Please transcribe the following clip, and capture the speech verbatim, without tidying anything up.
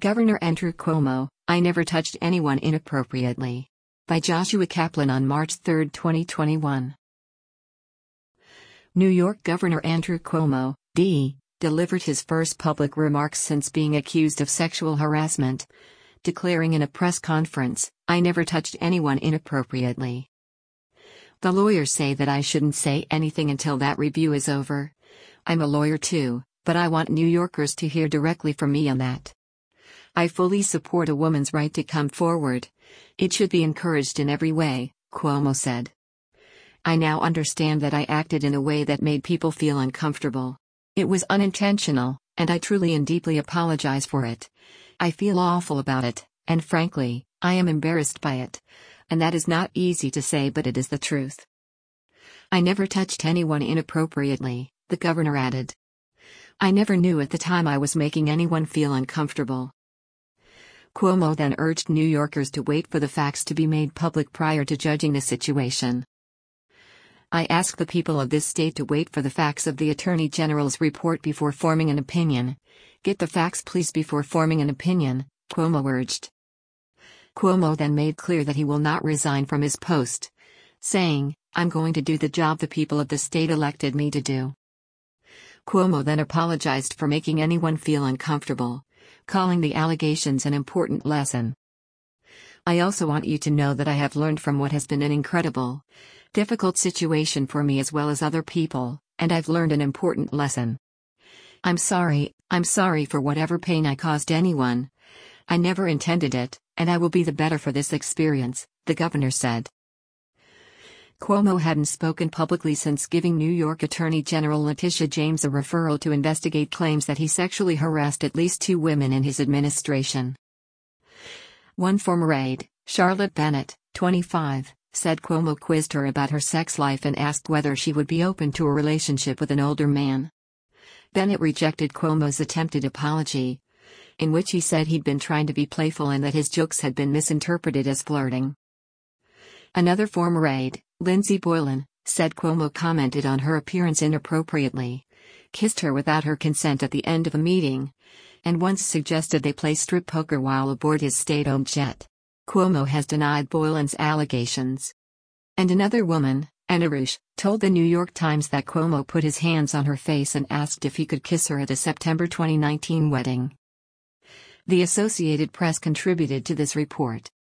Governor Andrew Cuomo, I never touched anyone inappropriately. By Joshua Kaplan on March third, twenty twenty-one. New York Governor Andrew Cuomo, D, delivered his first public remarks since being accused of sexual harassment, declaring in a press conference, "I never touched anyone inappropriately. The lawyers say that I shouldn't say anything until that review is over. I'm a lawyer too, but I want New Yorkers to hear directly from me on that. I fully support a woman's right to come forward. It should be encouraged in every way," Cuomo said. "I now understand that I acted in a way that made people feel uncomfortable. It was unintentional, and I truly and deeply apologize for it. I feel awful about it, and frankly, I am embarrassed by it. And that is not easy to say, but it is the truth. I never touched anyone inappropriately," the governor added. "I never knew at the time I was making anyone feel uncomfortable." Cuomo then urged New Yorkers to wait for the facts to be made public prior to judging the situation. "I ask the people of this state to wait for the facts of the Attorney General's report before forming an opinion. Get the facts, please, before forming an opinion," Cuomo urged. Cuomo then made clear that he will not resign from his post, saying, "I'm going to do the job the people of the state elected me to do." Cuomo then apologized for making anyone feel uncomfortable, calling the allegations an important lesson. "I also want you to know that I have learned from what has been an incredible, difficult situation for me as well as other people, and I've learned an important lesson. I'm sorry, I'm sorry for whatever pain I caused anyone. I never intended it, and I will be the better for this experience," the governor said. Cuomo hadn't spoken publicly since giving New York Attorney General Letitia James a referral to investigate claims that he sexually harassed at least two women in his administration. One former aide, Charlotte Bennett, twenty-five, said Cuomo quizzed her about her sex life and asked whether she would be open to a relationship with an older man. Bennett rejected Cuomo's attempted apology, in which he said he'd been trying to be playful and that his jokes had been misinterpreted as flirting. Another former aide, Lindsey Boylan, said Cuomo commented on her appearance inappropriately, kissed her without her consent at the end of a meeting, and once suggested they play strip poker while aboard his state-owned jet. Cuomo has denied Boylan's allegations. And another woman, Anna Rush, told the New York Times that Cuomo put his hands on her face and asked if he could kiss her at a September twenty nineteen wedding. The Associated Press contributed to this report.